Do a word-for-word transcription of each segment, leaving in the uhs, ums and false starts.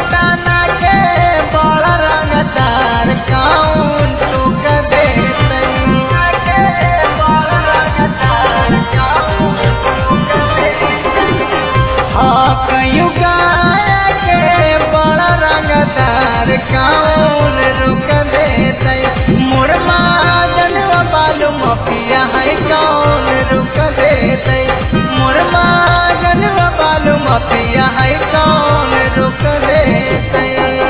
पटाना के बड़ा रंगदार कौन टूक देते के बड़ा रंगदार कौन टूक देते हाँ कयूं गाय के बड़ा रंगदार कौन रुक देते मोर माजन बालू मफिया है कौन रुक देते मोर माजन बालू मफिया है कौन रुक देते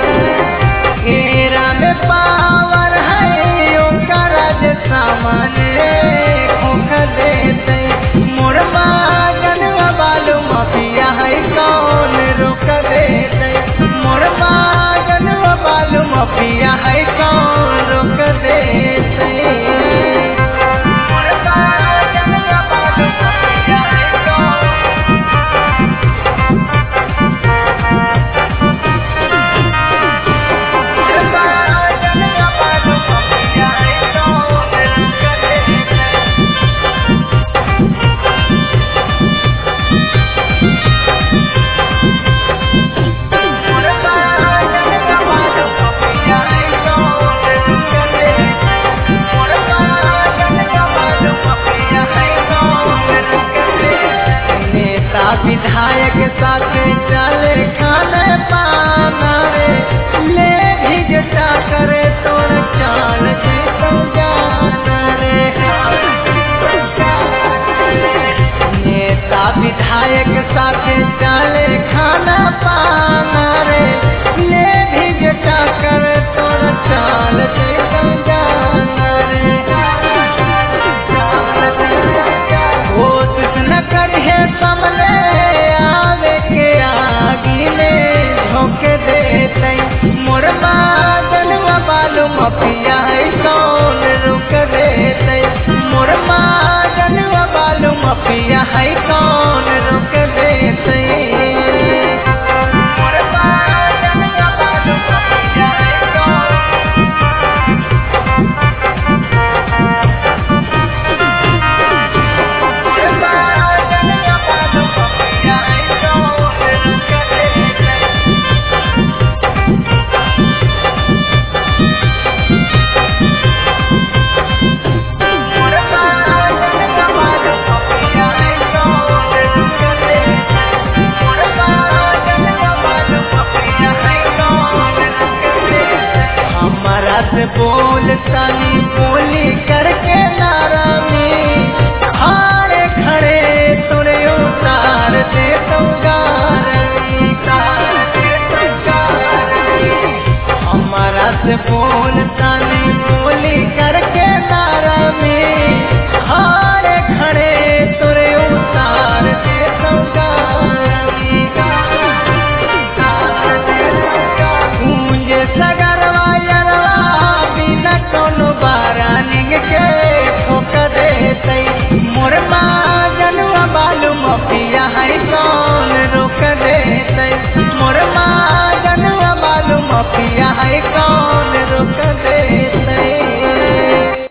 घेरा में पावर है ओकर जे सामने खोख देते मोर माजन बालू मफिया है कौन रुक देते मोर माजन बालू मफिया है कौन रुक देते विधायक साथ चले खाने पाना रे ले भिजता करे तोर चाल से तो जाना रे नेता विधायक साथ चले खाना पाना रे ले भिजता करे तोर चाल से तो जाना रे कोशिश न करिए सामने आवे के आगे में झोंक देते मोर माजन बालू मफिया है कौन रुक देते मोर माजन बालू मफिया है कौन रुक देते मोर माजन बालू मफिया है कौन से बोल तानी बोली करके नारा में हारे खड़े तोरे उतार दे तो गारनी हमारा से बोल तानी बोली करके नारा में हारे खड़े तोरे उतार दे तो गारनी मुझे सगरवा कोनो बारानिंग के ठोक देते मोर माजन बालू मफिया है कौन रोक देते मोर माजन बालू मफिया